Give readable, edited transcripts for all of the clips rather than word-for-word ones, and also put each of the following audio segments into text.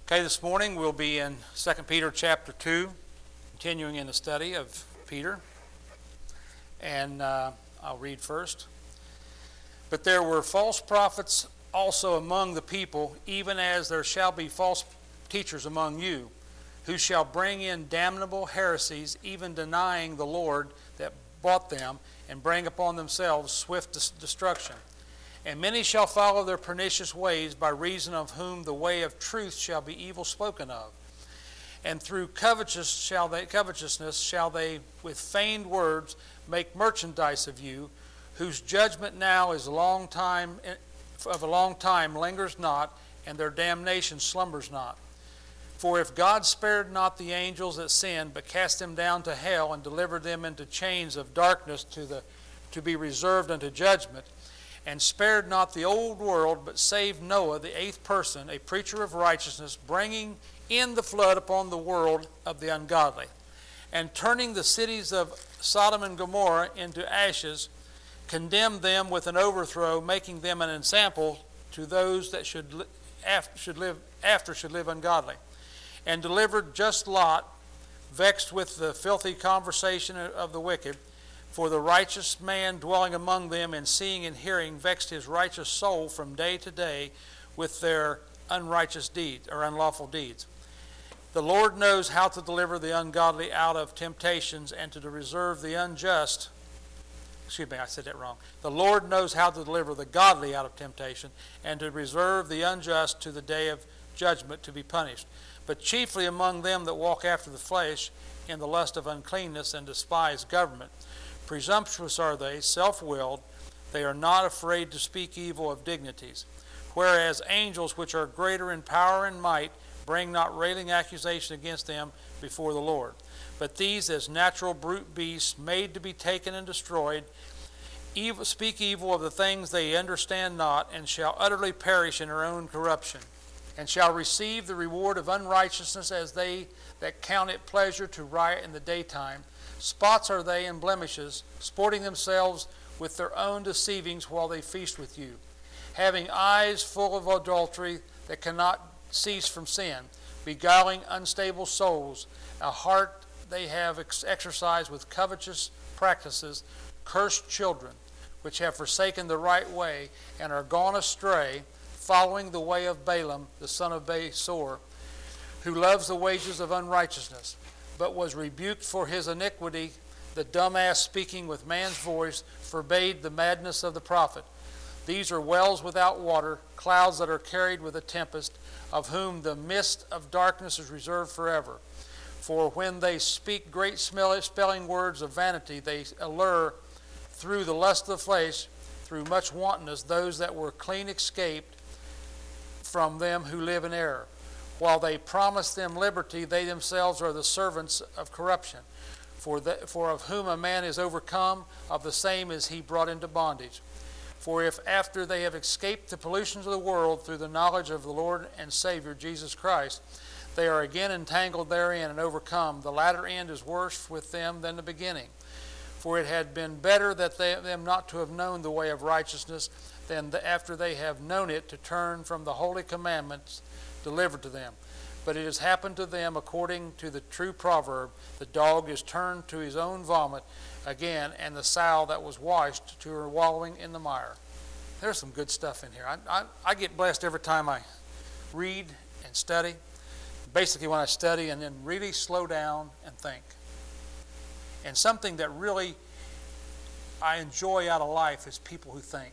Okay, this morning we'll be in 2 Peter chapter 2, continuing in the study of Peter. And I'll read first. But there were false prophets also among the people, even as there shall be false teachers among you, who shall bring in damnable heresies, even denying the Lord that bought them, and bring upon themselves swift destruction. And many shall follow their pernicious ways, by reason of whom the way of truth shall be evil spoken of. And through covetousness shall they with feigned words make merchandise of you, whose judgment now is of a long time lingers not, and their damnation slumbers not. For if God spared not the angels that sinned, but cast them down to hell, and delivered them into chains of darkness to be reserved unto judgment, and spared not the old world, but saved Noah, the eighth person, a preacher of righteousness, bringing in the flood upon the world of the ungodly, and turning the cities of Sodom and Gomorrah into ashes, condemned them with an overthrow, making them an ensample to those that should live ungodly, and delivered just Lot, vexed with the filthy conversation of the wicked. For the righteous man dwelling among them, and seeing and hearing, vexed his righteous soul from day to day with their unrighteous deeds or unlawful deeds. The Lord knows how to deliver the ungodly out of temptations, and to reserve the unjust. Excuse me, I said that wrong. The Lord knows how to deliver the godly out of temptation, and to reserve the unjust to the day of judgment to be punished. But chiefly among them that walk after the flesh, in the lust of uncleanness, and despise government. Presumptuous are they, self-willed. They are not afraid to speak evil of dignities. Whereas angels, which are greater in power and might, bring not railing accusation against them before the Lord. But these, as natural brute beasts, made to be taken and destroyed, speak evil of the things they understand not, and shall utterly perish in their own corruption, and shall receive the reward of unrighteousness, as they that count it pleasure to riot in the daytime. Spots are they and blemishes, sporting themselves with their own deceivings while they feast with you, having eyes full of adultery that cannot cease from sin, beguiling unstable souls, a heart they have exercised with covetous practices, cursed children, which have forsaken the right way, and are gone astray, following the way of Balaam, the son of Beor, who loves the wages of unrighteousness, but was rebuked for his iniquity. The dumb ass, speaking with man's voice, forbade the madness of the prophet. These are wells without water, clouds that are carried with a tempest, of whom the mist of darkness is reserved forever. For when they speak great spelling words of vanity, they allure through the lust of the flesh, through much wantonness, those that were clean escaped from them who live in error. While they promise them liberty, they themselves are the servants of corruption. For of whom a man is overcome, of the same is he brought into bondage. For if after they have escaped the pollutions of the world through the knowledge of the Lord and Savior Jesus Christ, they are again entangled therein and overcome, the latter end is worse with them than the beginning. For it had been better that them not to have known the way of righteousness, than after they have known it to turn from the holy commandments delivered to them. But it has happened to them according to the true proverb, the dog is turned to his own vomit again, and the sow that was washed to her wallowing in the mire. There's some good stuff in here. I get blessed every time I read and study. Basically when I study and then really slow down and think. And something that really I enjoy out of life is people who think.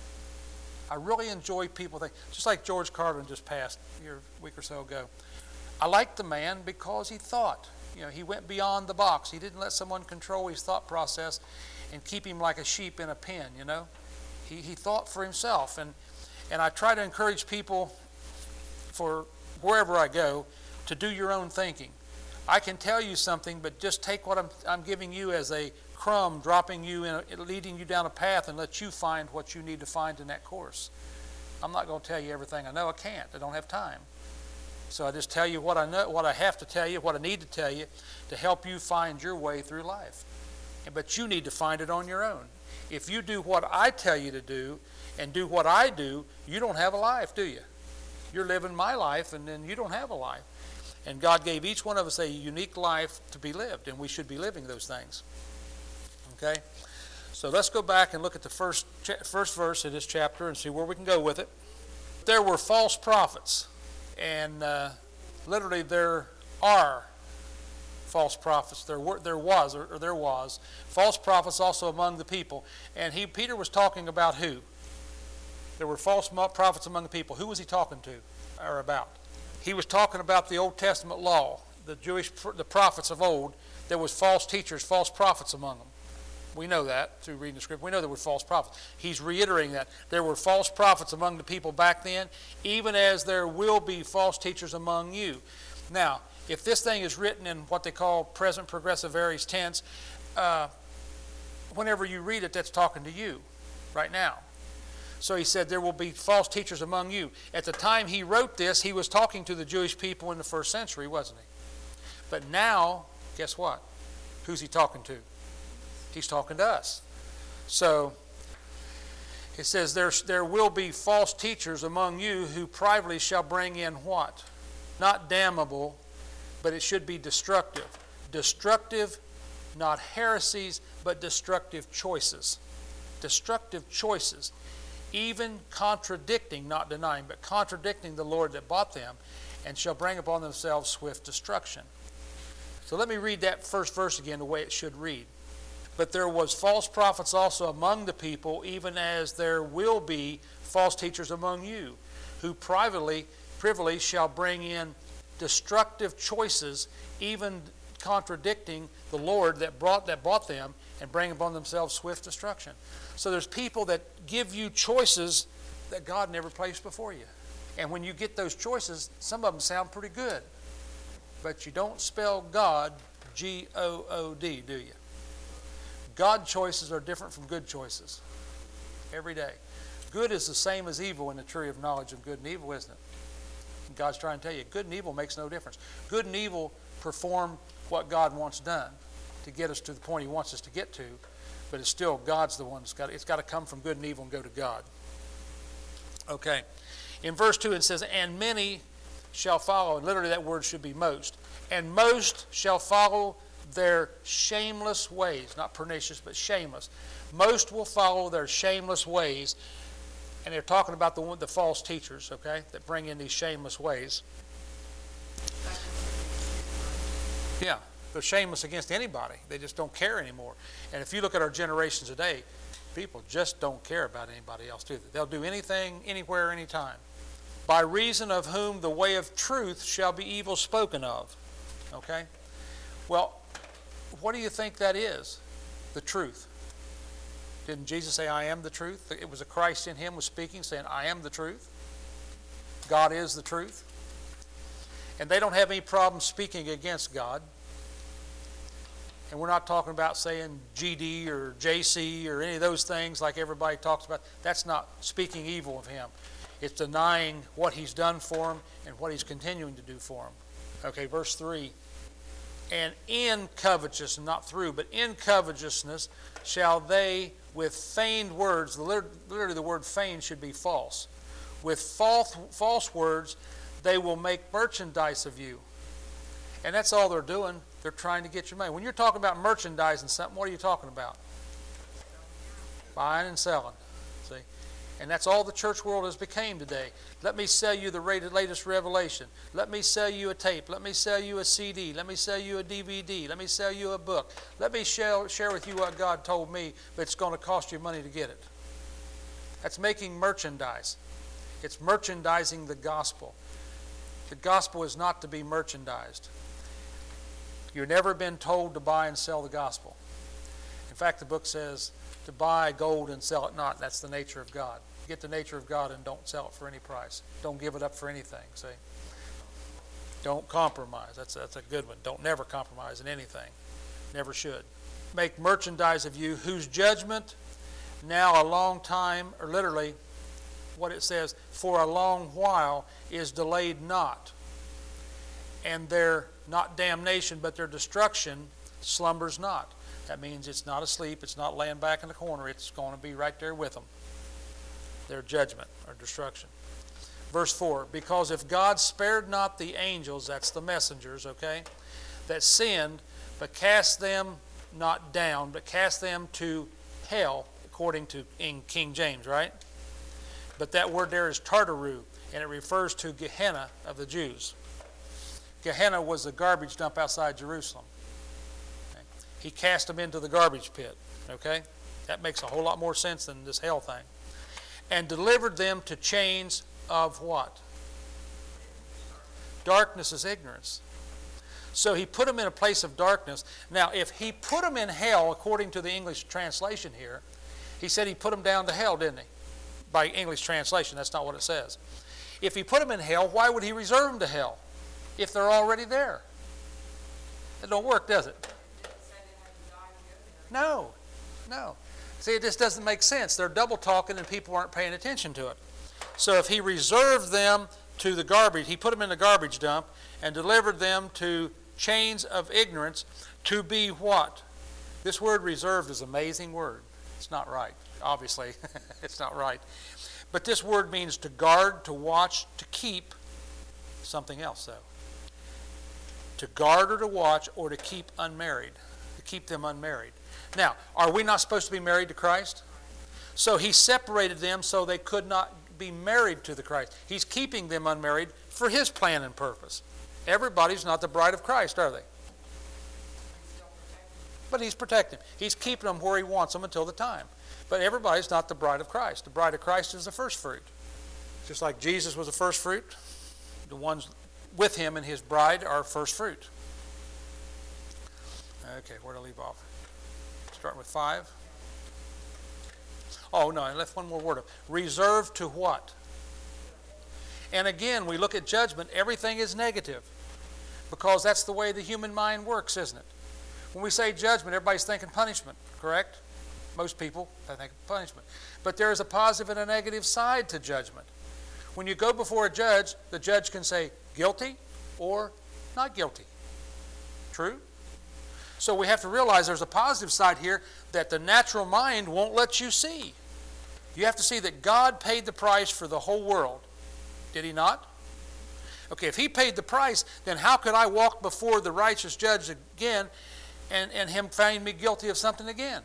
I really enjoy people think, just like George Carlin just passed a week or so ago. I liked the man because he thought. He went beyond the box. He didn't let someone control his thought process and keep him like a sheep in a pen, He thought for himself. And I try to encourage people, for wherever I go, to do your own thinking. I can tell you something, but just take what I'm giving you as a crumb, dropping you in, leading you down a path, and let you find what you need to find in that course. I'm not going to tell you everything I know. I can't. I don't have time. So I just tell you what I know, what I have to tell you, what I need to tell you to help you find your way through life. But you need to find it on your own. If you do what I tell you to do and do what I do, you don't have a life, do you? You're living my life, and then you don't have a life. And God gave each one of us a unique life to be lived, and we should be living those things. Okay? So let's go back and look at the first verse of this chapter and see where we can go with it. There were false prophets, and literally there are false prophets. There was false prophets also among the people. And Peter was talking about who? There were false prophets among the people. Who was he talking to or about? He was talking about the Old Testament law, the prophets of old. There was false teachers, false prophets among them. We know that through reading the scripture. We know there were false prophets. He's reiterating that. There were false prophets among the people back then, even as there will be false teachers among you. Now, if this thing is written in what they call present progressive aorist tense, whenever you read it, that's talking to you right now. So he said there will be false teachers among you. At the time he wrote this, he was talking to the Jewish people in the first century, wasn't he? But now, guess what? Who's he talking to? He's talking to us. So it says there will be false teachers among you who privately shall bring in what? Not damnable, but it should be destructive. Destructive, not heresies, but destructive choices. Destructive choices. Even contradicting, not denying, but contradicting the Lord that bought them, and shall bring upon themselves swift destruction. So let me read that first verse again the way it should read. But there was false prophets also among the people, even as there will be false teachers among you, who privily shall bring in destructive choices, even contradicting the Lord that bought them, and bring upon themselves swift destruction. So there's people that give you choices that God never placed before you. And when you get those choices, some of them sound pretty good. But you don't spell God G-O-O-D, do you? God choices are different from good choices every day. Good is the same as evil in the tree of knowledge of good and evil, isn't it? And God's trying to tell you, good and evil makes no difference. Good and evil perform what God wants done to get us to the point he wants us to get to, but it's still God's the one it's got to come from good and evil and go to God. Okay. In verse 2 it says, and many shall follow, and literally that word should be most, and most shall follow their shameless ways, not pernicious, but shameless. Most will follow their shameless ways, and they're talking about the false teachers, okay, that bring in these shameless ways. Yeah, they're shameless against anybody. They just don't care anymore. And if you look at our generations today, people just don't care about anybody else, do they? They'll do anything, anywhere, anytime. By reason of whom the way of truth shall be evil spoken of. Okay? Well, what do you think that is? The truth. Didn't Jesus say, I am the truth? It was a Christ in him was speaking, saying, I am the truth. God is the truth. And they don't have any problem speaking against God. And we're not talking about saying GD or JC or any of those things like everybody talks about. That's not speaking evil of him. It's denying what he's done for him and what he's continuing to do for him. Okay, verse 3. And in covetousness, not through, but in covetousness shall they with feigned words, literally the word feigned should be false. With false words, they will make merchandise of you. And that's all they're doing. They're trying to get your money. When you're talking about merchandising something, what are you talking about? Buying and selling. See? And that's all the church world has become today. Let me sell you the latest revelation. Let me sell you a tape. Let me sell you a CD. Let me sell you a DVD. Let me sell you a book. Let me share with you what God told me, but it's going to cost you money to get it. That's making merchandise. It's merchandising the gospel. The gospel is not to be merchandised. You've never been told to buy and sell the gospel. In fact, the book says to buy gold and sell it not. That's the nature of God. Get the nature of God and don't sell it for any price. Don't give it up for anything, see? Don't compromise. That's a good one. Don't never compromise in anything. Never should. Make merchandise of you whose judgment now a long time, or literally what it says, for a long while is delayed not. And their, not damnation, but their destruction slumbers not. That means it's not asleep, it's not laying back in the corner, it's going to be right there with them. Their judgment or destruction. Verse 4, because if God spared not the angels, that's the messengers, okay, that sinned, but cast them not down, but cast them to hell, according to in King James, right? But that word there is Tartaru, and it refers to Gehenna of the Jews. Gehenna was the garbage dump outside Jerusalem. Okay? He cast them into the garbage pit, okay? That makes a whole lot more sense than this hell thing. And delivered them to chains of what? Darkness is ignorance. So he put them in a place of darkness. Now, if he put them in hell, according to the English translation here, he said he put them down to hell, didn't he? By English translation, that's not what it says. If he put them in hell, why would he reserve them to hell if they're already there? It don't work, does it? No. See, it just doesn't make sense. They're double talking and people aren't paying attention to it. So if he reserved them to the garbage, he put them in the garbage dump and delivered them to chains of ignorance to be what? This word reserved is an amazing word. It's not right, obviously. It's not right. But this word means to guard, to watch, to keep. Something else, though. To guard or to watch or to keep unmarried. To keep them unmarried. Now, are we not supposed to be married to Christ? So he separated them so they could not be married to the Christ. He's keeping them unmarried for his plan and purpose. Everybody's not the bride of Christ, are they? But he's protecting them. He's keeping them where he wants them until the time. But everybody's not the bride of Christ. The bride of Christ is the first fruit. Just like Jesus was the first fruit, the ones with him and his bride are first fruit. Okay, where to leave off? Start with 5. Oh, no, I left one more word up. Reserved to what? And again, we look at judgment, everything is negative. Because that's the way the human mind works, isn't it? When we say judgment, everybody's thinking punishment, correct? Most people, they think punishment. But there is a positive and a negative side to judgment. When you go before a judge, the judge can say guilty or not guilty. True? So we have to realize there's a positive side here that the natural mind won't let you see. You have to see that God paid the price for the whole world. Did he not? Okay, if he paid the price, then how could I walk before the righteous judge again and him find me guilty of something again?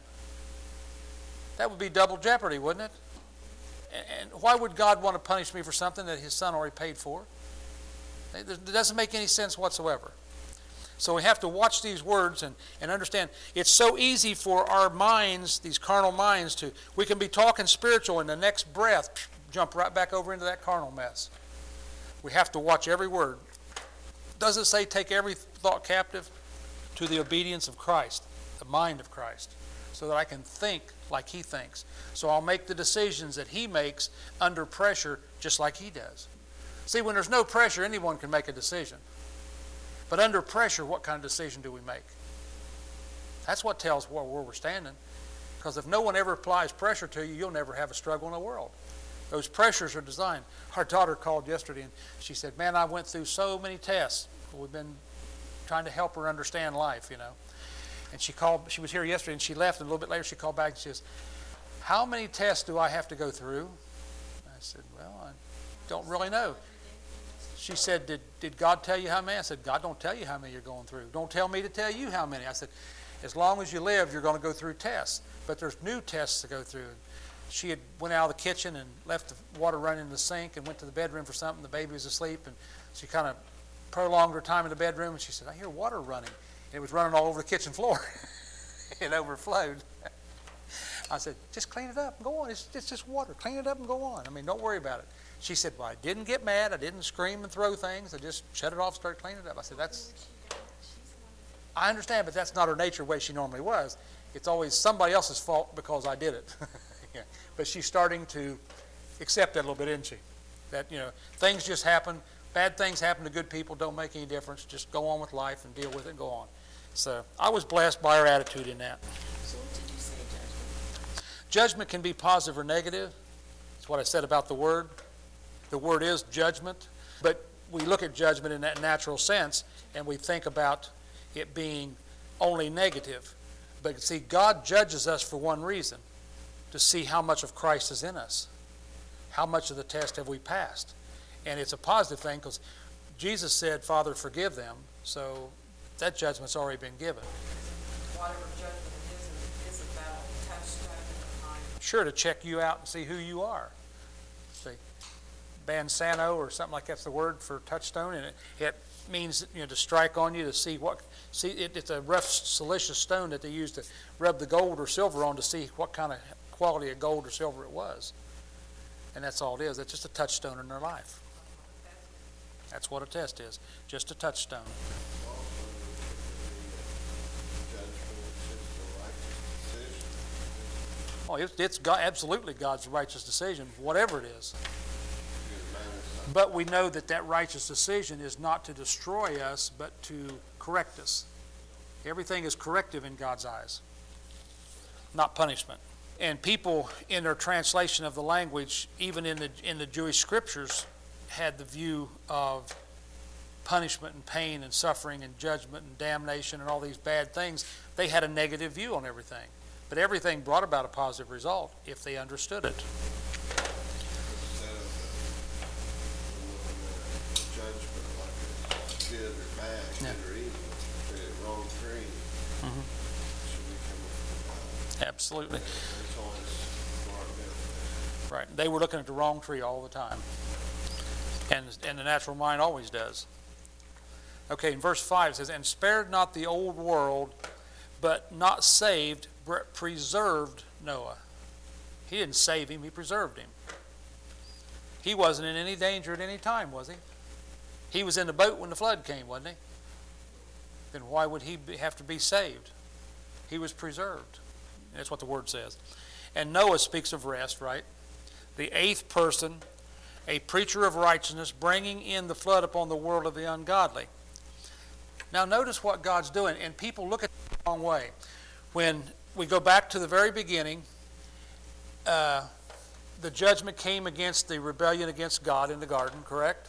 That would be double jeopardy, wouldn't it? And why would God want to punish me for something that his son already paid for? It doesn't make any sense whatsoever. So we have to watch these words and understand it's so easy for our minds, these carnal minds, we can be talking spiritual and the next breath jump right back over into that carnal mess. We have to watch every word. Does it say take every thought captive to the obedience of Christ, the mind of Christ, so that I can think like he thinks. So I'll make the decisions that he makes under pressure just like he does. See, when there's no pressure, anyone can make a decision. But under pressure, what kind of decision do we make? That's what tells where we're standing. Because if no one ever applies pressure to you, you'll never have a struggle in the world. Those pressures are designed. Our daughter called yesterday and she said, man, I went through so many tests. We've been trying to help her understand life, you know. And she was here yesterday and she left, and a little bit later she called back and she says, how many tests do I have to go through? I said, well, I don't really know. She said, did God tell you how many? I said, God don't tell you how many you're going through. Don't tell me to tell you how many. I said, as long as you live, you're going to go through tests. But there's new tests to go through. She had went out of the kitchen and left the water running in the sink and went to the bedroom for something. The baby was asleep, and she kind of prolonged her time in the bedroom. And she said, I hear water running. And it was running all over the kitchen floor. It overflowed. I said, just clean it up and go on. It's just water. Clean it up and go on. I mean, don't worry about it. She said, well, I didn't get mad. I didn't scream and throw things. I just shut it off, started cleaning it up. I said, I understand, but that's not her nature the way she normally was. It's always somebody else's fault because I did it. Yeah. But she's starting to accept that a little bit, isn't she? That, you know, things just happen. Bad things happen to good people. Don't make any difference. Just go on with life and deal with it and go on. So I was blessed by her attitude in that. So what did you say, judgment? Judgment can be positive or negative. That's what I said about the word. The word is judgment, but we look at judgment in that natural sense, and we think about it being only negative. But see, God judges us for one reason, to see how much of Christ is in us. How much of the test have we passed? And it's a positive thing because Jesus said, Father, forgive them. So that judgment's already been given. Whatever judgment it is about touchstone in the mind. Sure, to check you out and see who you are. See, Bansano or something like that's the word for touchstone, and it means, you know, to strike on you to see what. See, it's a rough siliceous stone that they use to rub the gold or silver on to see what kind of quality of gold or silver it was. And that's all it is. It's just a touchstone in their life. That's what a test is, just a touchstone. Oh, it's God, absolutely God's righteous decision, whatever it is. But we know that that righteous decision is not to destroy us, but to correct us. Everything is corrective in God's eyes, not punishment. And people in their translation of the language, even in the Jewish scriptures, had the view of punishment and pain and suffering and judgment and damnation and all these bad things. They had a negative view on everything. But everything brought about a positive result if they understood it. Instead of judgment like it's good or bad, good or evil, the wrong tree, should we come up Absolutely. it's always for our benefit. Right. They were looking at the wrong tree all the time. And the natural mind always does. Okay, in verse 5 it says, and spared not the old world, but not saved, but preserved Noah. He didn't save him, he preserved him. He wasn't in any danger at any time, was he? He was in the boat when the flood came, wasn't he? Then why would he have to be saved? He was preserved. That's what the word says. And Noah speaks of rest, right? The eighth person, a preacher of righteousness, bringing in the flood upon the world of the ungodly. Now notice what God's doing, and people look at it the wrong way. When we go back to the very beginning, the judgment came against the rebellion against God in the garden, correct?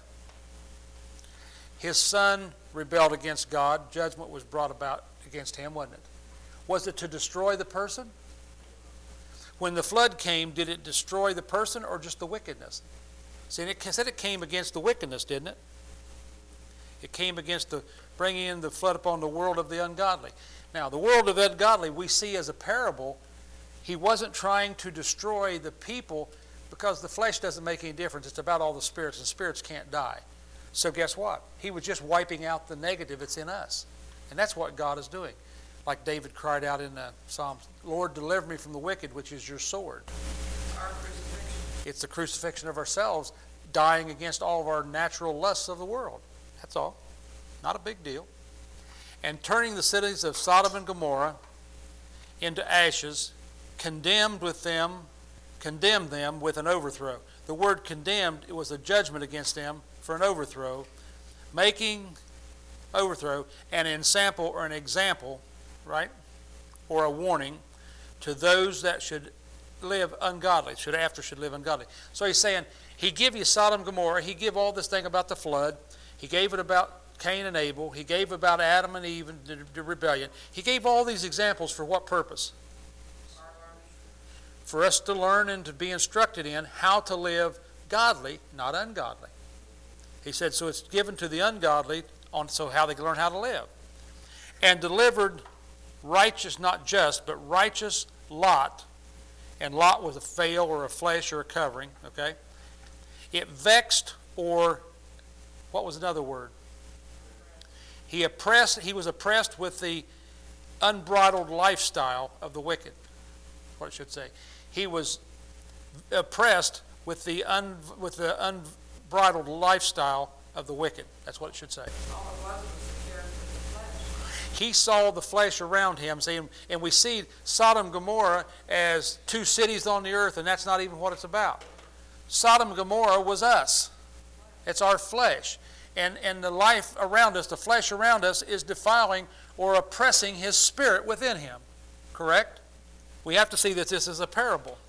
His son rebelled against God. Judgment was brought about against him, wasn't it? Was it to destroy the person? When the flood came, did it destroy the person or just the wickedness? See, it said it came against the wickedness, didn't it? It came against the bringing in the flood upon the world of the ungodly. Now, the world of the ungodly we see as a parable. He wasn't trying to destroy the people because the flesh doesn't make any difference. It's about all the spirits, and spirits can't die. So guess what? He was just wiping out the negative that's in us. And that's what God is doing. Like David cried out in the Psalms, Lord, deliver me from the wicked, which is your sword. Our crucifixion. It's the crucifixion of ourselves, dying against all of our natural lusts of the world. That's all. Not a big deal. And turning the cities of Sodom and Gomorrah into ashes, condemned them with an overthrow. The word condemned, it was a judgment against them for an overthrow, making overthrow an ensample or an example, right, or a warning to those that should live ungodly, should live ungodly. So he's saying, he give you Sodom and Gomorrah, he give all this thing about the flood, he gave it about Cain and Abel, he gave about Adam and Eve and the rebellion. He gave all these examples for what purpose? For us to learn and to be instructed in how to live godly, not ungodly. He said, so it's given to the ungodly on so how they can learn how to live. And delivered righteous, not just, but righteous Lot. And Lot was a veil or a flesh or a covering, okay? It vexed, or what was another word? He was oppressed with the unbridled lifestyle of the wicked. What it should say. He was oppressed with the unbridled lifestyle of the wicked. That's what it should say. All it was the character of the flesh. He saw the flesh around him, and we see Sodom and Gomorrah as two cities on the earth, and that's not even what it's about. Sodom and Gomorrah was us. It's our flesh. And the life around us, the flesh around us, is defiling or oppressing his spirit within him. Correct? We have to see that this is a parable.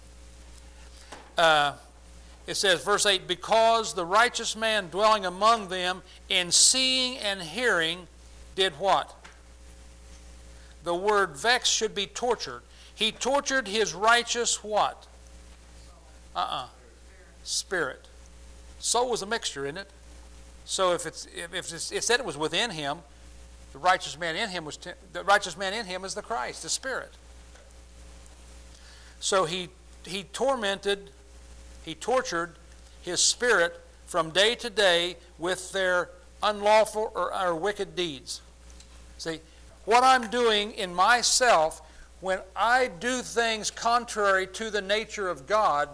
It says, verse 8, because the righteous man dwelling among them in seeing and hearing did what? The word vex should be tortured. He tortured his righteous what? Spirit. Soul is a mixture, isn't it? So if it said it was within him, the righteous man in him is the Christ, the Spirit. So he tortured his spirit from day to day with their unlawful or wicked deeds. See, what I'm doing in myself when I do things contrary to the nature of God,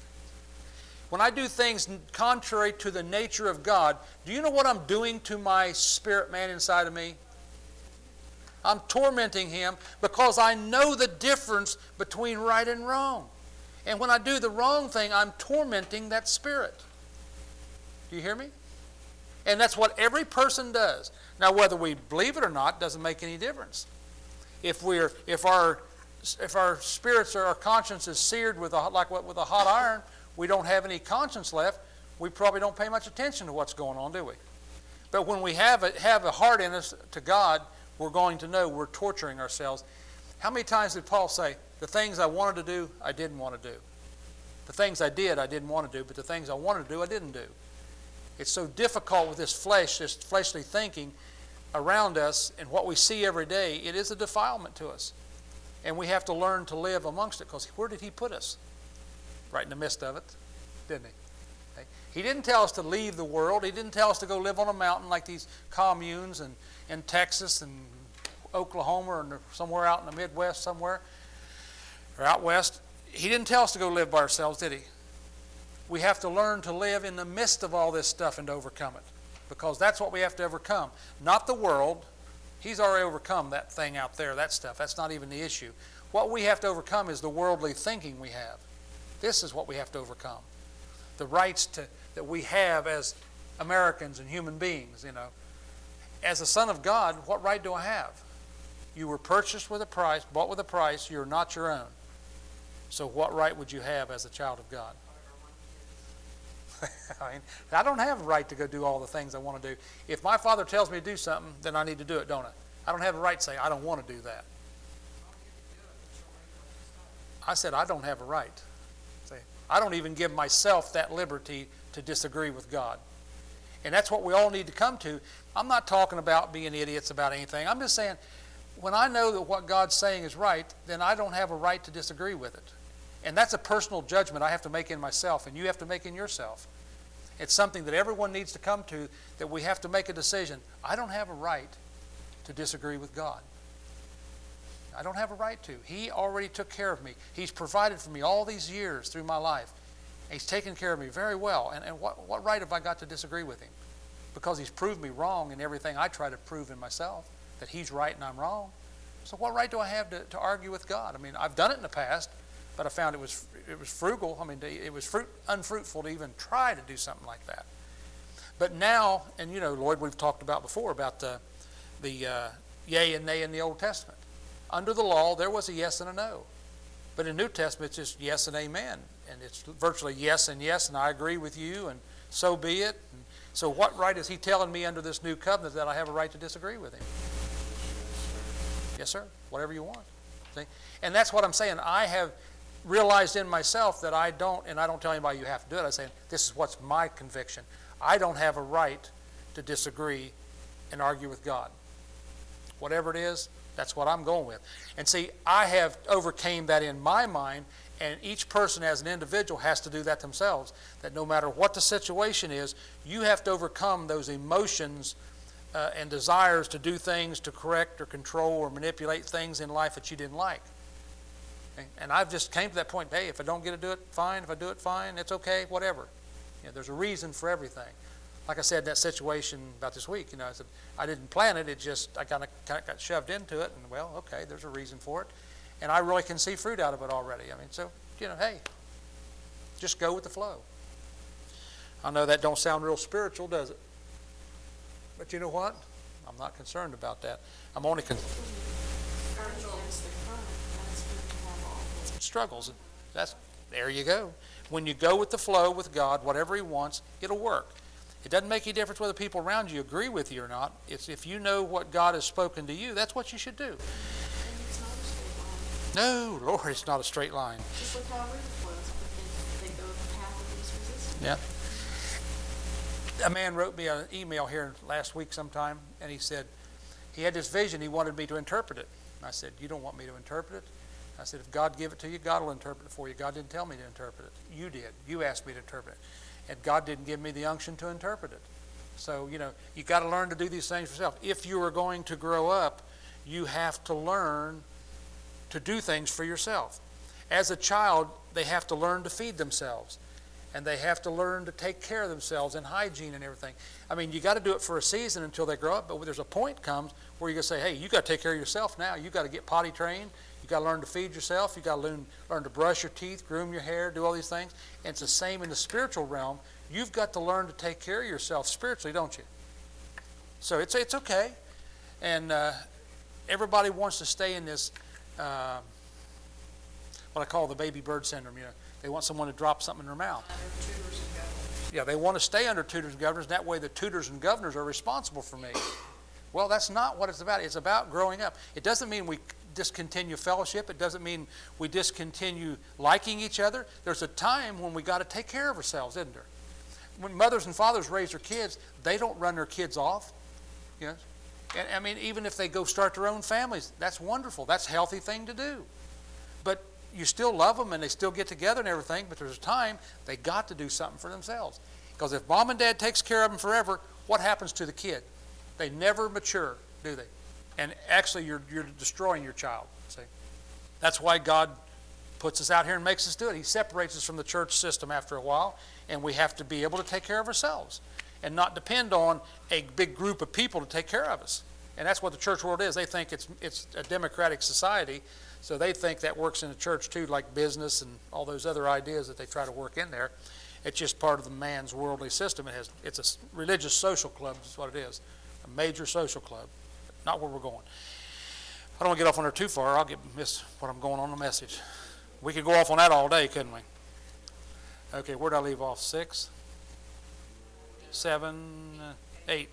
when I do things contrary to the nature of God, do you know what I'm doing to my spirit man inside of me? I'm tormenting him because I know the difference between right and wrong. And when I do the wrong thing, I'm tormenting that spirit. Do you hear me? And that's what every person does. Now, whether we believe it or not doesn't make any difference. If our spirits or our conscience is seared with a hot iron, we don't have any conscience left. We probably don't pay much attention to what's going on, do we? But when we have a heart in us to God, we're going to know we're torturing ourselves. How many times did Paul say, the things I wanted to do, I didn't want to do? The things I did, I didn't want to do, but the things I wanted to do, I didn't do. It's so difficult with this flesh, this fleshly thinking around us and what we see every day. It is a defilement to us. And we have to learn to live amongst it, because where did he put us? Right in the midst of it, didn't he? He didn't tell us to leave the world. He didn't tell us to go live on a mountain like these communes in Texas and Oklahoma or somewhere out in the Midwest somewhere, or out west. He didn't tell us to go live by ourselves, did he? We have to learn to live in the midst of all this stuff and to overcome it, because that's what we have to overcome. Not the world. He's already overcome that thing out there, that stuff. That's not even the issue. What we have to overcome is the worldly thinking we have. This is what we have to overcome. The rights that we have as Americans and human beings, you know. As a son of God, what right do I have? You were purchased with a price, bought with a price. You're not your own. So what right would you have as a child of God? I don't have a right to go do all the things I want to do. If my father tells me to do something, then I need to do it, don't I? I don't have a right to say, I don't want to do that. I said, I don't have a right. See, I don't even give myself that liberty to disagree with God. And that's what we all need to come to. I'm not talking about being idiots about anything. I'm just saying, when I know that what God's saying is right, then I don't have a right to disagree with it. And that's a personal judgment I have to make in myself, and you have to make in yourself. It's something that everyone needs to come to, that we have to make a decision. I don't have a right to disagree with God. I don't have a right to. He already took care of me. He's provided for me all these years through my life. He's taken care of me very well. And what right have I got to disagree with him? Because he's proved me wrong in everything I try to prove in myself, that he's right and I'm wrong. So what right do I have to argue with God? I mean, I've done it in the past, but I found it was frugal. I mean, it was unfruitful to even try to do something like that. But now, and you know, Lloyd, we've talked about before about the yea and nay in the Old Testament. Under the law, there was a yes and a no. But in the New Testament, it's just yes and amen. And it's virtually yes, and I agree with you, and so be it. And so what right is he telling me under this new covenant that I have a right to disagree with him? Yes, sir. Whatever you want. See? And that's what I'm saying. I have realized in myself that I don't, and I don't tell anybody you have to do it. I say, this is what's my conviction. I don't have a right to disagree and argue with God. Whatever it is, that's what I'm going with. And see, I have overcame that in my mind, and each person as an individual has to do that themselves, that no matter what the situation is, you have to overcome those emotions and desires to do things to correct or control or manipulate things in life that you didn't like. Okay? And I've just came to that point, hey, if I don't get to do it, fine. If I do it, fine. It's okay, whatever. You know, there's a reason for everything. Like I said, in that situation about this week, you know, I said, I didn't plan it. It just, I kind of got shoved into it. And, well, okay, there's a reason for it. And I really can see fruit out of it already. I mean, so, you know, hey, just go with the flow. I know that don't sound real spiritual, does it? But you know what? I'm not concerned about that. I'm only struggles. There you go. When you go with the flow with God, whatever he wants, it'll work. It doesn't make any difference whether people around you agree with you or not. It's if you know what God has spoken to you, that's what you should do. And it's not a straight line. No, Lord, it's not a straight line. Just like how a river flows, but they go the path of least resistance. Yeah. A man wrote me an email here last week sometime, and he said he had this vision. He wanted me to interpret it. And I said, you don't want me to interpret it? I said, if God give it to you, God will interpret it for you. God didn't tell me to interpret it. You did. You asked me to interpret it. And God didn't give me the unction to interpret it. So, you got to learn to do these things yourself. If you are going to grow up, you have to learn to do things for yourself. As a child, they have to learn to feed themselves. And they have to learn to take care of themselves and hygiene and everything. I mean, you got to do it for a season until they grow up, but there's a point comes where you got to say, hey, you got to take care of yourself now. You got to get potty trained. You got to learn to feed yourself. You got to learn to brush your teeth, groom your hair, do all these things. And it's the same in the spiritual realm. You've got to learn to take care of yourself spiritually, don't you? So it's okay. And everybody wants to stay in this, what I call the baby bird syndrome. They want someone to drop something in their mouth. Under tutors and governors. Yeah, they want to stay under tutors and governors. That way the tutors and governors are responsible for me. Well, that's not what it's about. It's about growing up. It doesn't mean we discontinue fellowship. It doesn't mean we discontinue liking each other. There's a time when we got to take care of ourselves, isn't there? When mothers and fathers raise their kids, they don't run their kids off. Yes. And I mean, even if they go start their own families, that's wonderful. That's a healthy thing to do. But you still love them and they still get together and everything, but there's a time they got to do something for themselves. Because if mom and dad takes care of them forever, what happens to the kid? They never mature, do they? And actually, you're destroying your child. See, that's why God puts us out here and makes us do it. He separates us from the church system after a while, and we have to be able to take care of ourselves and not depend on a big group of people to take care of us. And that's what the church world is. They think it's a democratic society, so they think that works in the church too, like business and all those other ideas that they try to work in there. It's just part of the man's worldly system. It's a religious social club is what it is, a major social club. Not where we're going. I don't want to get off on there too far. I'll miss what I'm going on the message. We could go off on that all day, couldn't we? Okay, where did I leave off? 6, 7, 8.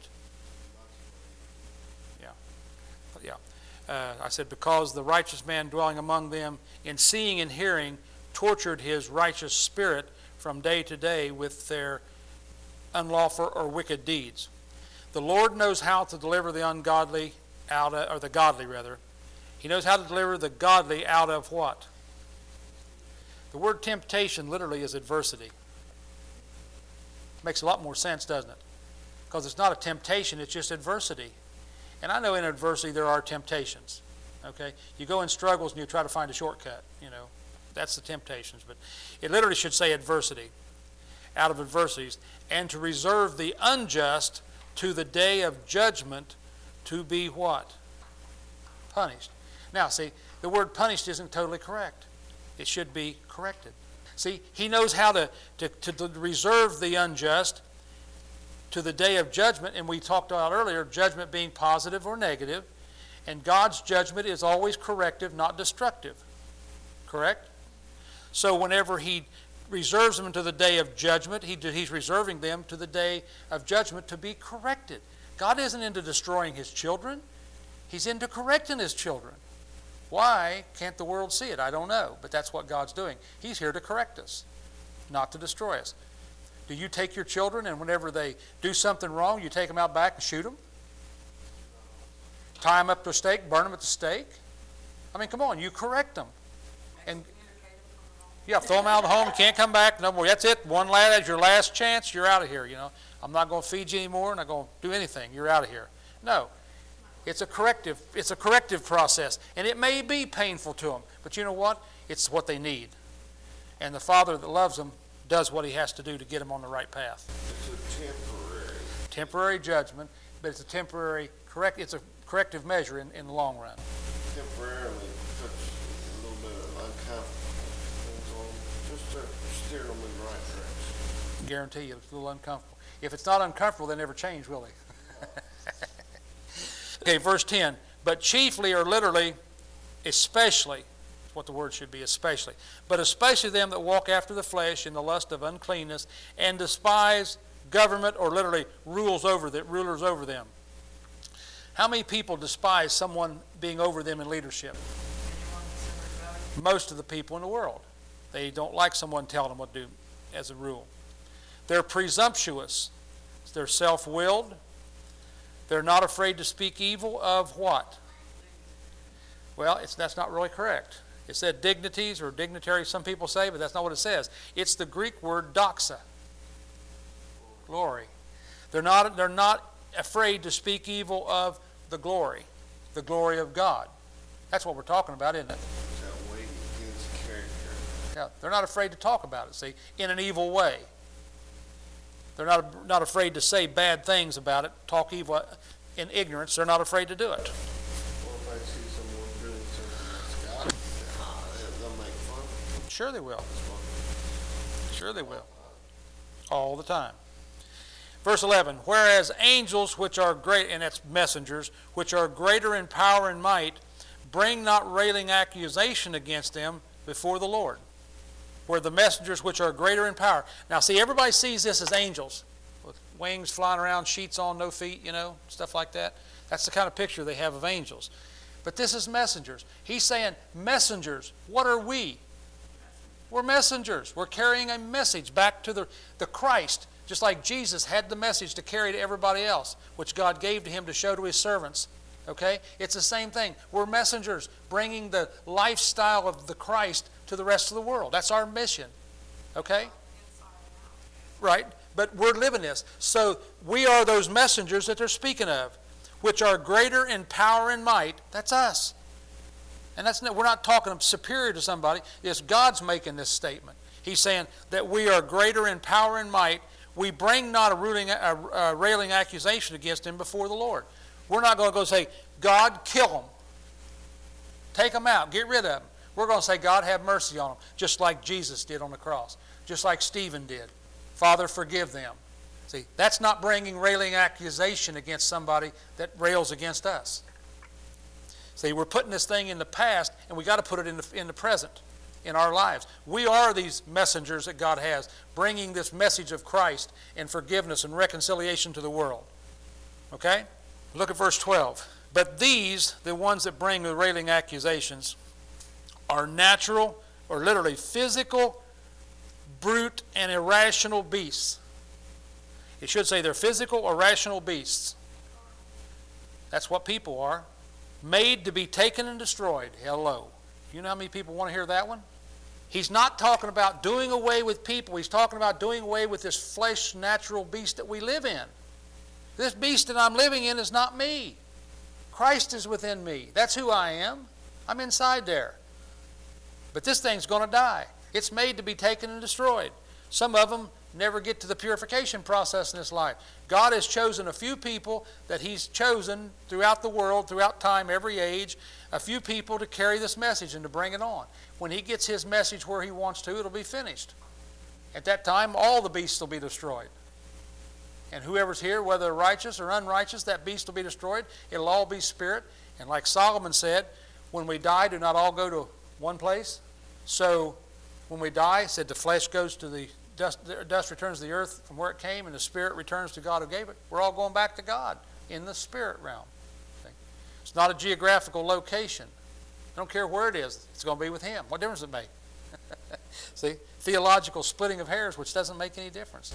Yeah. I said, because the righteous man dwelling among them in seeing and hearing tortured his righteous spirit from day to day with their unlawful or wicked deeds. The Lord knows how to deliver the ungodly out of, or the godly rather. He knows how to deliver the godly out of what? The word temptation literally is adversity. Makes a lot more sense, doesn't it? Because it's not a temptation, it's just adversity. And I know in adversity there are temptations. Okay? You go in struggles and you try to find a shortcut, That's the temptations. But it literally should say adversity. Out of adversities. And to reserve the unjust to the day of judgment to be what? Punished. Now, see, the word punished isn't totally correct. It should be corrected. See, he knows how to reserve the unjust to the day of judgment, and we talked about earlier, judgment being positive or negative, and God's judgment is always corrective, not destructive. Correct? So whenever he reserves them to the day of judgment, he's reserving them to the day of judgment to be corrected. God isn't into destroying his children. He's into correcting his children. Why can't the world see it? I don't know, but that's what God's doing. He's here to correct us, not to destroy us. Do you take your children and whenever they do something wrong, you take them out back and shoot them? Tie them up to a stake, burn them at the stake? I mean, come on, you correct them. And yeah, throw them out of the home, can't come back, no more. That's it, one lad, that's your last chance, you're out of here, I'm not going to feed you anymore, I'm not going to do anything, you're out of here. No, it's a corrective process, and it may be painful to them, but you know what? It's what they need. And the Father that loves them does what he has to do to get them on the right path. It's a temporary judgment, but it's a corrective measure in the long run. Temporarily puts a little bit of uncomfortable things on, just to steer them in the right direction. Guarantee you it's a little uncomfortable. If it's not uncomfortable, they never change, will they? Okay, verse 10. But chiefly, or literally, especially, what the word should be, especially. But especially them that walk after the flesh in the lust of uncleanness and despise government, or literally rulers over them. How many people despise someone being over them in leadership? Most of the people in the world. They don't like someone telling them what to do as a rule. They're presumptuous. They're self-willed. They're not afraid to speak evil of what? Well, that's not really correct. It said dignities or dignitaries, some people say, but that's not what it says. It's the Greek word doxa. Glory. They're not afraid to speak evil of the glory of God. That's what we're talking about, isn't it? That way against character. Yeah, they're not afraid to talk about it, see, in an evil way. They're not afraid to say bad things about it, talk evil in ignorance. They're not afraid to do it. Well, if I see someone doing something that's God, they'll make fun of it. Sure they will. Sure they will. All the time. Verse 11, whereas angels which are great, and that's messengers, which are greater in power and might, bring not railing accusation against them before the Lord. Where the messengers which are greater in power. Now see, everybody sees this as angels, with wings flying around, sheets on, no feet, stuff like that. That's the kind of picture they have of angels. But this is messengers. He's saying, messengers, what are we? We're messengers. We're carrying a message back to the Christ, just like Jesus had the message to carry to everybody else, which God gave to him to show to his servants. Okay? It's the same thing. We're messengers bringing the lifestyle of the Christ to the rest of the world. That's our mission. Okay? Right? But we're living this. So we are those messengers that they're speaking of, which are greater in power and might. That's us. And we're not talking superior to somebody. It's God's making this statement. He's saying that we are greater in power and might. We bring not a railing accusation against him before the Lord. We're not going to go say, God, kill them. Take them out. Get rid of them. We're going to say, God, have mercy on them, just like Jesus did on the cross, just like Stephen did. Father, forgive them. See, that's not bringing railing accusation against somebody that rails against us. See, we're putting this thing in the past, and we got to put it in the present, in our lives. We are these messengers that God has, bringing this message of Christ and forgiveness and reconciliation to the world. Okay? Look at verse 12. But these, the ones that bring the railing accusations, are natural, or literally physical, brute, and irrational beasts. It should say they're physical or rational beasts. That's what people are. Made to be taken and destroyed. Hello. You know how many people want to hear that one? He's not talking about doing away with people. He's talking about doing away with this flesh, natural beast that we live in. This beast that I'm living in is not me. Christ is within me. That's who I am. I'm inside there. But this thing's going to die. It's made to be taken and destroyed. Some of them never get to the purification process in this life. God has chosen a few people that he's chosen throughout the world, throughout time, every age, a few people to carry this message and to bring it on. When he gets his message where he wants to, it'll be finished. At that time, all the beasts will be destroyed. And whoever's here, whether righteous or unrighteous, that beast will be destroyed. It'll all be spirit. And like Solomon said, when we die, do not all go to one place. So when we die, he said the flesh goes to the dust returns to the earth from where it came, and the spirit returns to God who gave it. We're all going back to God in the spirit realm. It's not a geographical location. I don't care where it is. It's going to be with him. What difference does it make? See? Theological splitting of hairs, which doesn't make any difference.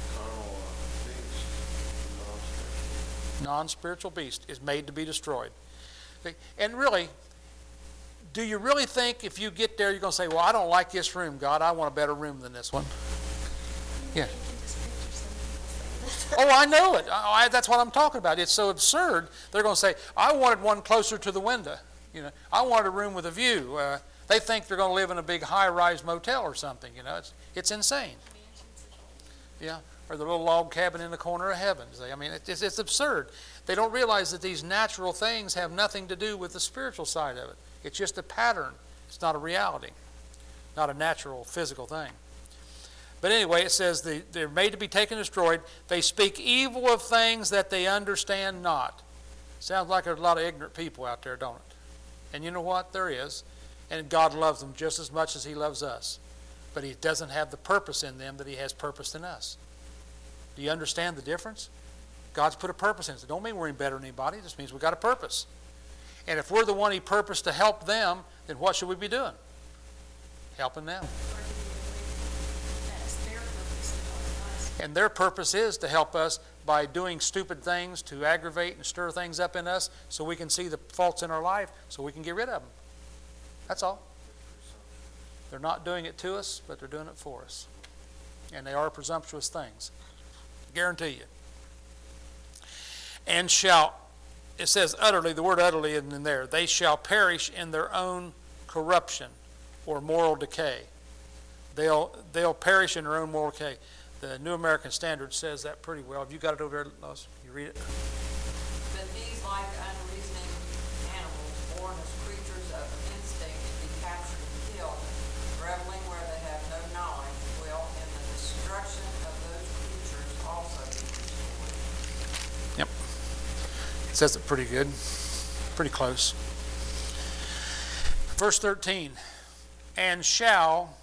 Non-spiritual beast is made to be destroyed. See? And really, do you really think if you get there, you're going to say, well, I don't like this room, God. I want a better room than this one. Yeah. Oh, I know it. That's what I'm talking about. It's so absurd. They're going to say, I wanted one closer to the window. I wanted a room with a view. They think they're going to live in a big high-rise motel or something. It's insane. Yeah, or the little log cabin in the corner of heaven. It's absurd. They don't realize that these natural things have nothing to do with the spiritual side of it. It's just a pattern. It's not a reality, not a natural, physical thing. But anyway, it says they're made to be taken and destroyed. They speak evil of things that they understand not. Sounds like there's a lot of ignorant people out there, don't it? And you know what? There is. And God loves them just as much as he loves us. But he doesn't have the purpose in them that he has purposed in us. Do you understand the difference? God's put a purpose in us. It don't mean we're any better than anybody. It just means we've got a purpose. And if we're the one he purposed to help them, then what should we be doing? Helping them. And their purpose is to help us by doing stupid things to aggravate and stir things up in us so we can see the faults in our life so we can get rid of them. That's all. They're not doing it to us, but they're doing it for us. And they are presumptuous things. Guarantee you. And shall, it says utterly, the word utterly isn't in there. They shall perish in their own corruption or moral decay. They'll perish in their own moral decay. The New American Standard says that pretty well. Have you got it over there, Lois? You read it? But these, like unreasoning animals, born as creatures of instinct, be captured and killed, reveling where they have no knowledge, will in the destruction of those creatures also be destroyed. Yep. It says it pretty good. Pretty close. Verse 13. And shall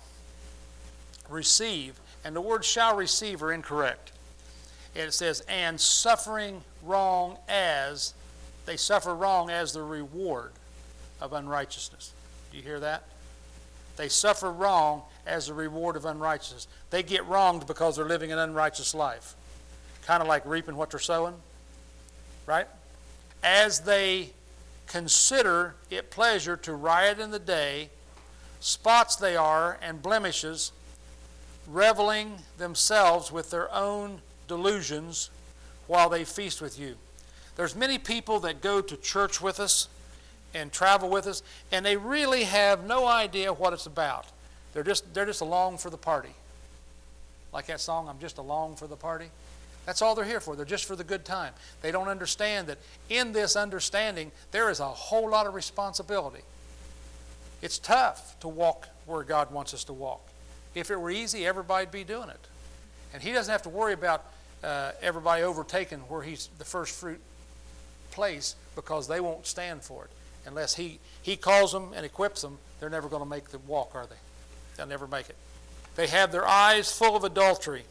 receive. And the words shall receive are incorrect. It says, and suffering wrong as, they suffer wrong as the reward of unrighteousness. Do you hear that? They suffer wrong as the reward of unrighteousness. They get wronged because they're living an unrighteous life. Kind of like reaping what they're sowing. Right? As they consider it pleasure to riot in the day, spots they are and blemishes, reveling themselves with their own delusions while they feast with you. There's many people that go to church with us and travel with us, and they really have no idea what it's about. They're just along for the party. Like that song, I'm just along for the party. That's all they're here for. They're just for the good time. They don't understand that in this understanding, there is a whole lot of responsibility. It's tough to walk where God wants us to walk. If it were easy, everybody'd be doing it. And he doesn't have to worry about everybody overtaking where he's the first fruit place, because they won't stand for it. Unless he calls them and equips them, they're never going to make the walk, are they? They'll never make it. They have their eyes full of adultery.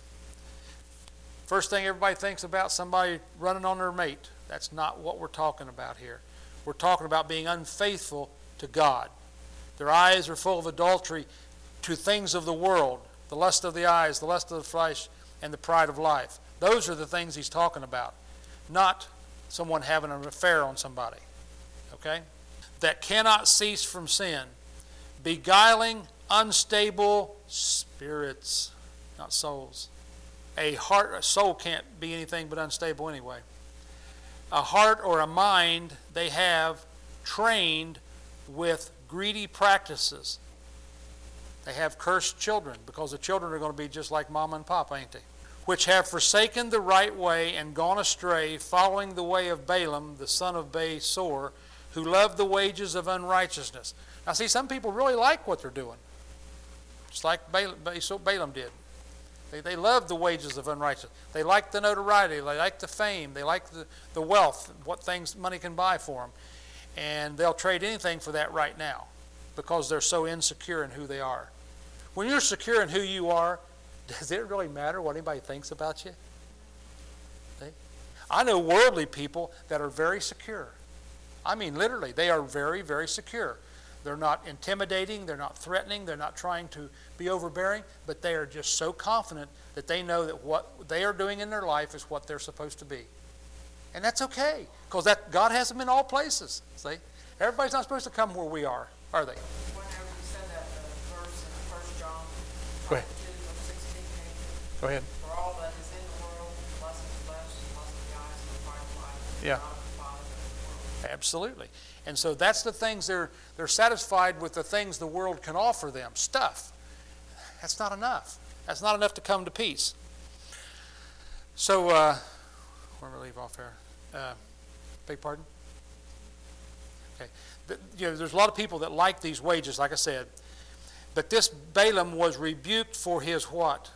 First thing everybody thinks about, somebody running on their mate. That's not what we're talking about here. We're talking about being unfaithful to God. Their eyes are full of adultery to things of the world, the lust of the eyes, the lust of the flesh, and the pride of life. Those are the things he's talking about, not someone having an affair on somebody. Okay? That cannot cease from sin, beguiling unstable spirits, not souls. A soul can't be anything but unstable anyway. A heart or a mind they have trained with greedy practices. They have cursed children, because the children are going to be just like mama and papa, ain't they? Which have forsaken the right way and gone astray, following the way of Balaam, the son of Beor, who loved the wages of unrighteousness. Now see, some people really like what they're doing, just like Balaam did. They love the wages of unrighteousness. They like the notoriety. They like the fame. They like the wealth, what things money can buy for them. And they'll trade anything for that right now, because they're so insecure in who they are. When you're secure in who you are, does it really matter what anybody thinks about you? See? I know worldly people that are very secure. I mean, literally, they are very, very secure. They're not intimidating, they're not threatening, they're not trying to be overbearing, but they are just so confident that they know that what they are doing in their life is what they're supposed to be. And that's okay, because God has them in all places. See? Everybody's not supposed to come where we are they? Whenever you said that verse in 1 John Go ahead. 2, verse 16, Go ahead. for all that is in the world, lust of the flesh, lust of the eyes, and the pride of life, Yeah. not of the Father, but of the world. Absolutely. And so that's the things they're satisfied with, the things the world can offer them. Stuff. That's not enough. That's not enough to come to peace. So, where do we leave off here? Beg pardon? Okay. There's a lot of people that like these wages, like I said. But this Balaam was rebuked for his what?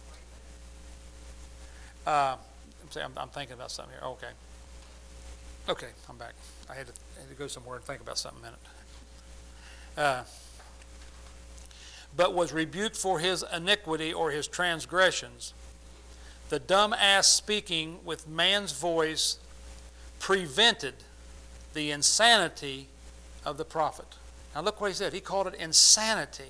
I'm thinking about something here. Okay. Okay, I'm back. I had to go somewhere and think about something a minute. But was rebuked for his iniquity or his transgressions. The dumb ass speaking with man's voice prevented the insanity of the prophet. Now look what he said. He called it insanity,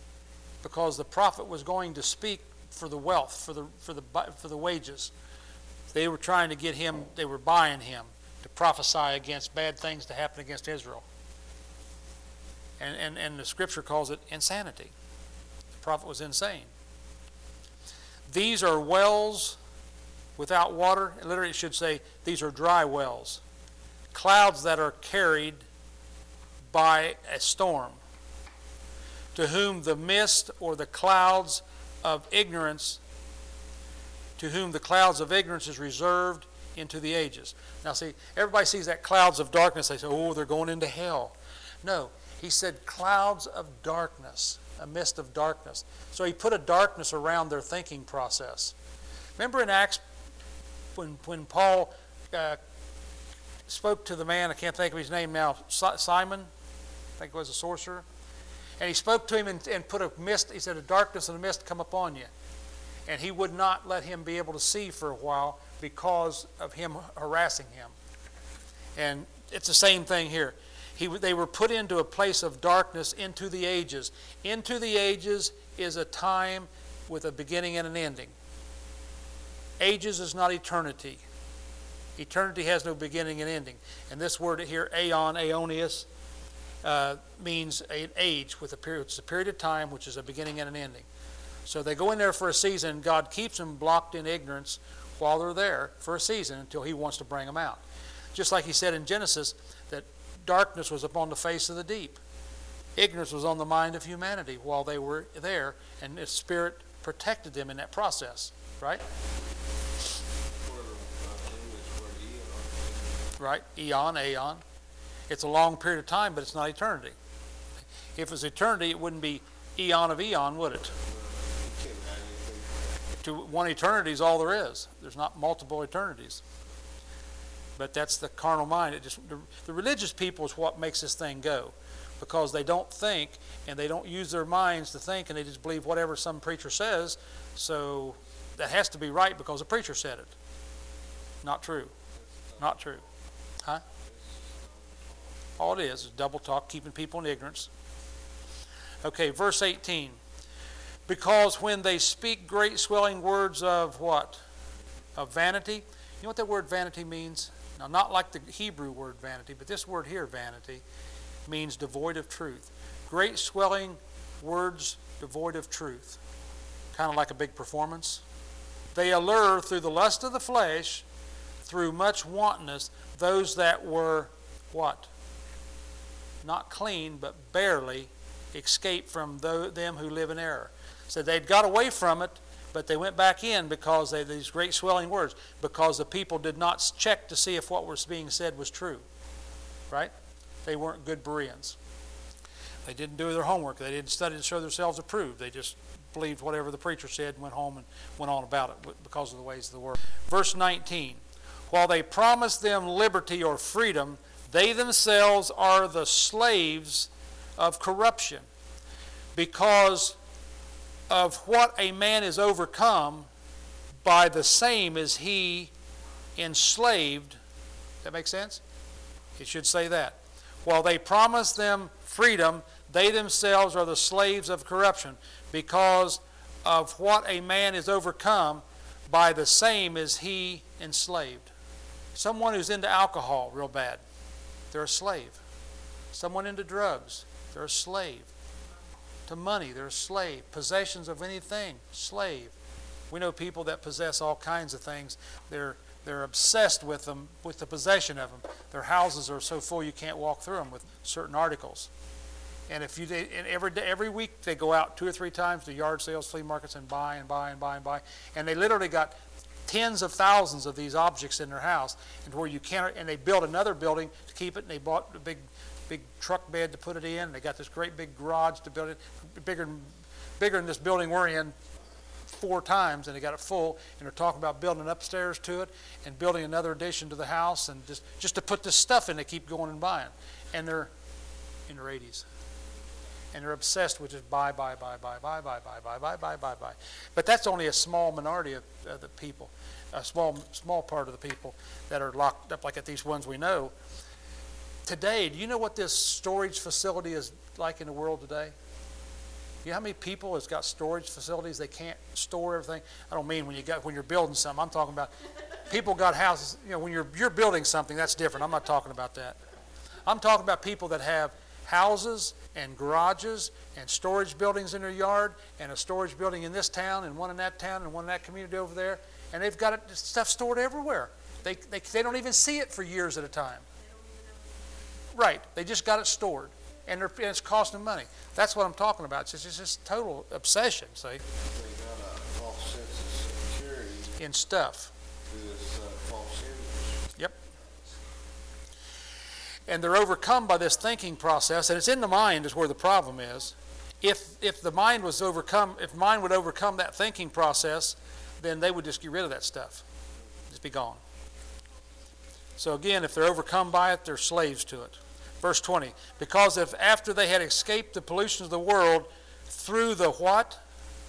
because the prophet was going to speak for the wealth, for the wages. They were trying to get him, they were buying him to prophesy against bad things to happen against Israel. And the scripture calls it insanity. The prophet was insane. These are wells without water. Literally, it should say these are dry wells. Clouds that are carried by a storm, to whom the mist or the clouds of ignorance, to whom the clouds of ignorance is reserved into the ages. Now see, everybody sees that clouds of darkness. They say, oh, they're going into hell. No, he said clouds of darkness, a mist of darkness. So he put a darkness around their thinking process. Remember in Acts when Paul spoke to the man, I can't think of his name now, Simon, I think it was a sorcerer. And he spoke to him and put a mist, he said, a darkness and a mist come upon you. And he would not let him be able to see for a while because of him harassing him. And it's the same thing here. They were put into a place of darkness into the ages. Into the ages is a time with a beginning and an ending. Ages is not eternity. Eternity has no beginning and ending. And this word here, aeon, aeonius, means an age with a period. It's a period of time which is a beginning and an ending. So they go in there for a season, and God keeps them blocked in ignorance while they're there for a season until he wants to bring them out. Just like he said in Genesis that darkness was upon the face of the deep. Ignorance was on the mind of humanity while they were there, and his Spirit protected them in that process, right? Right, eon, aeon. It's a long period of time, but it's not eternity. If it was eternity, it wouldn't be eon of eon, would it? To one eternity is all there is. There's not multiple eternities. But that's the carnal mind. The religious people is what makes this thing go, because they don't think and they don't use their minds to think, and they just believe whatever some preacher says. So that has to be right because the preacher said it. Not true. Not true. Huh? All it is double talk, keeping people in ignorance. Okay, verse 18. Because when they speak great swelling words of what? Of vanity. You know what that word vanity means? Now, not like the Hebrew word vanity, but this word here, vanity, means devoid of truth. Great swelling words devoid of truth. Kind of like a big performance. They allure through the lust of the flesh, through much wantonness, those that were what? Not clean, but barely escaped from them who live in error. So they'd got away from it, but they went back in because they these great swelling words, because the people did not check to see if what was being said was true. Right? They weren't good Bereans. They didn't do their homework. They didn't study to show themselves approved. They just believed whatever the preacher said and went home and went on about it because of the ways of the world. Verse 19. While they promise them liberty or freedom, they themselves are the slaves of corruption, because of what a man is overcome, by the same is he enslaved. That make sense? It should say that. While they promise them freedom, they themselves are the slaves of corruption, because of what a man is overcome, by the same is he enslaved. Someone who's into alcohol real bad, they're a slave. Someone into drugs, they're a slave. To money, they're a slave. Possessions of anything, slave. We know people that possess all kinds of things. They're obsessed with them, with the possession of them. Their houses are so full you can't walk through them with certain articles. And every week they go out 2 or 3 times to yard sales, flea markets, and buy and buy and buy and buy. And they literally got tens of thousands of these objects in their house, and where you can't. And they built another building to keep it, and they bought a big truck bed to put it in. They got this great big garage to build it, bigger than this building we're in 4 times, and they got it full. And they're talking about building an upstairs to it and building another addition to the house, and just to put this stuff in. They keep going and buying, and they're in their 80s. And they're obsessed with just buy. But that's only a small minority of the people, a small part of the people that are locked up like at these ones we know. Today, do you know what this storage facility is like in the world today? You know how many people has got storage facilities? They can't store everything. I don't mean when you're building something. I'm talking about People got houses, when you're building something, that's different. I'm not talking about that. I'm talking about people that have houses and garages and storage buildings in their yard and a storage building in this town and one in that town and one in that community over there, and they've got stuff stored everywhere. They don't even see it for years at a time. Right, they just got it stored, and it's costing them money. That's what I'm talking about. It's just total obsession, see, They got a false sense of security in stuff. through this false image. Yep. And they're overcome by this thinking process, and it's in the mind is where the problem is. If the mind was overcome, if mind would overcome that thinking process, then they would just get rid of that stuff. Just be gone. So again, if they're overcome by it, they're slaves to it. Verse 20, because if after they had escaped the pollutions of the world through the what?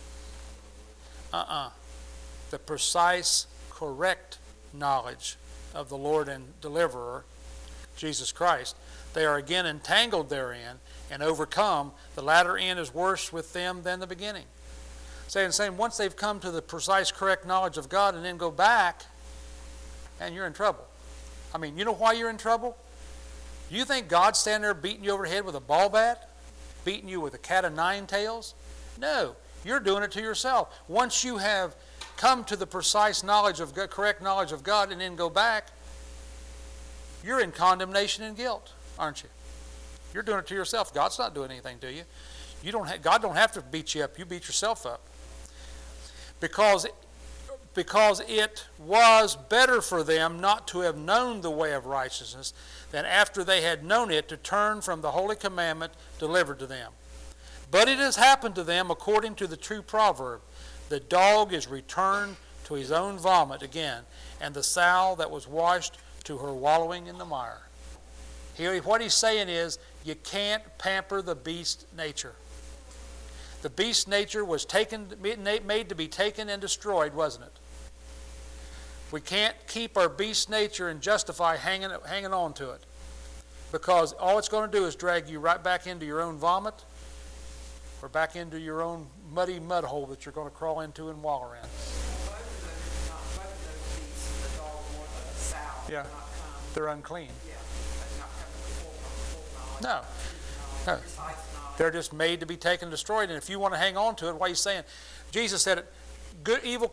The precise, correct knowledge of the Lord and Deliverer, Jesus Christ, they are again entangled therein and overcome. The latter end is worse with them than the beginning. Saying once they've come to the precise, correct knowledge of God and then go back, and you're in trouble. I mean, you know why you're in trouble? You think God's standing there beating you over the head with a ball bat? Beating you with a cat of nine tails? No, you're doing it to yourself. Once you have come to the precise knowledge of God, correct knowledge of God, and then go back, you're in condemnation and guilt, aren't you? You're doing it to yourself. God's not doing anything to you. God don't have to beat you up. You beat yourself up. Because it was better for them not to have known the way of righteousness than after they had known it to turn from the holy commandment delivered to them. But it has happened to them according to the true proverb, the dog is returned to his own vomit again, and the sow that was washed to her wallowing in the mire. What he's saying is, you can't pamper the beast nature. The beast nature was made to be taken and destroyed, wasn't it? We can't keep our beast nature and justify hanging on to it, because all it's going to do is drag you right back into your own vomit or back into your own muddy mud hole that you're going to crawl into and wallow around. Both of those beasts, the dog or the sow, Yeah. do not come, They're unclean. they do not come to full knowledge. No. No. Precise knowledge. They're just made to be taken and destroyed. And if you want to hang on to it, why are you saying? Jesus said it, evil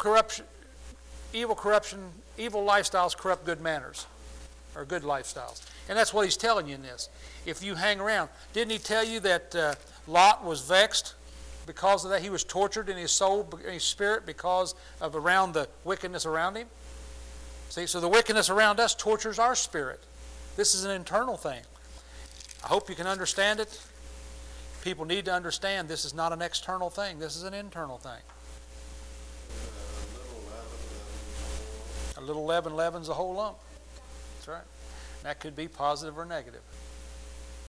lifestyles corrupt good manners, or good lifestyles. And that's what he's telling you in this. If you hang around, didn't he tell you that Lot was vexed because of that? He was tortured in his soul, in his spirit, because of around the wickedness around him. See, so the wickedness around us tortures our spirit. This is an internal thing. I hope you can understand it. People need to understand this is not an external thing. This is an internal thing. A little leaven leavens a whole lump. That's right. And that could be positive or negative.